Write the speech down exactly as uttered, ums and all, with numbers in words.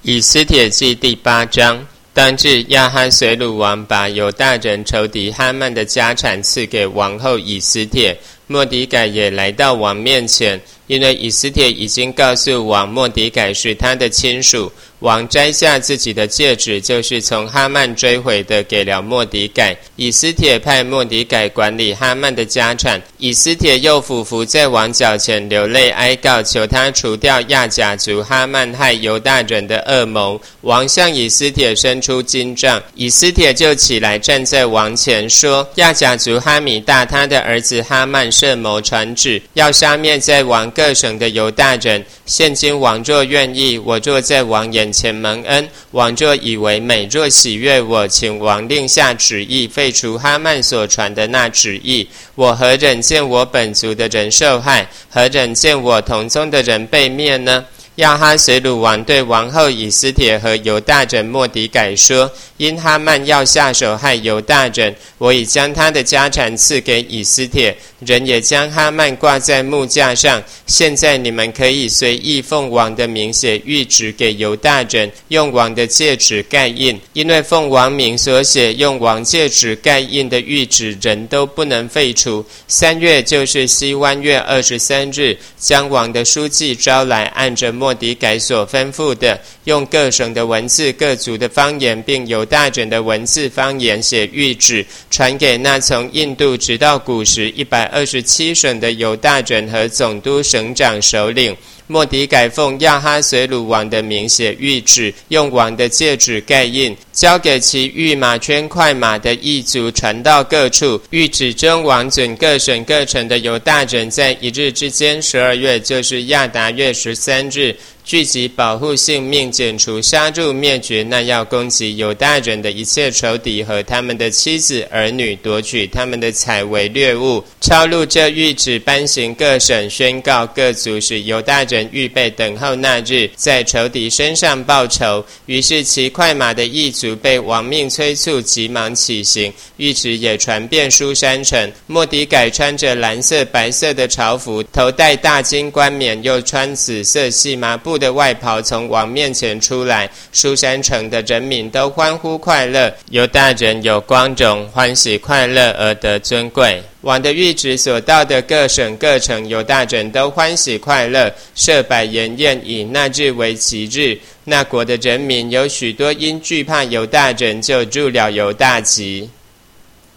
以斯帖记第八章。当日，亚哈随鲁王把犹大人仇敌哈曼的家产赐给王后以斯帖，末底改也来到王面前，因为以斯帖已经告诉王末底改是他的亲属。王摘下自己的戒指，就是从哈曼追回的，给了末底改。以斯帖派末底改管理哈曼的家产。以斯帖又俯伏在王脚前流泪哀告，求他除掉亚甲族哈曼害犹大人的恶谋。王向以斯帖伸出金杖，以斯帖就起来站在王前说：亚甲族哈米大他的儿子哈曼设谋传旨，要杀灭在王各省的犹大人。现今王若愿意，我若在王眼前蒙恩，王若以为美，若喜悦我，请王令下旨意，废除哈曼所传的那旨意。我何忍见我本族的人受害？何忍见我同宗的人被灭呢？亚哈随鲁王对王后以斯帖和犹大人末底改说：因哈曼要下手害犹大人，我已将他的家产赐给以斯帖，人也将哈曼挂在木架上。现在你们可以随意奉王的名写谕旨给犹大人，用王的戒指盖印，因为奉王名所写用王戒指盖印的谕旨，人都不能废除。三月就是西湾月二十三日，将王的书记招来，按着末底改所吩咐的，用各省的文字、各族的方言，并犹大人的文字方言写谕旨，传给那从印度直到古时一百二十七省的犹大人和总督、省长、首领。末底改奉亚哈随鲁王的名写谕旨，用王的戒指盖印，交给其御马圈快马的异族，传到各处。谕旨中王准各省各城的犹大人，在一日之间，十二月就是亚达月十三日，聚集保护性命，剪除杀戮灭绝那要攻击犹大人的一切仇敌和他们的妻子儿女，夺取他们的财为掠物。抄录这谕旨，颁行各省，宣告各族，使犹大人预备等候那日，在仇敌身上报仇。于是骑快马的异族被王命催促，急忙起行。谕旨也传遍书珊城。末底改穿着蓝色白色的朝服，头戴大金冠冕，又穿紫色细麻布的外袍，从王面前出来。书珊城的人民都欢呼快乐，犹大人有光荣，欢喜快乐而得尊贵。王的谕旨所到的各省各城，犹大人都欢喜快乐，设摆筵宴，以那日为吉日。那国的人民有许多因惧怕犹大人，就入了犹大籍。